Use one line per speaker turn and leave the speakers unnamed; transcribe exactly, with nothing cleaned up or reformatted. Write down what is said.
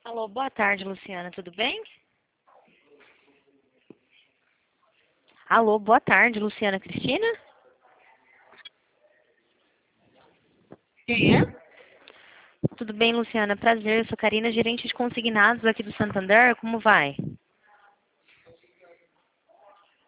Alô, boa tarde, Luciana, tudo bem? Alô, boa tarde, Luciana Cristina?
Quem é?
Tudo bem, Luciana? Prazer, eu sou Karina, gerente de consignados aqui do Santander, como vai?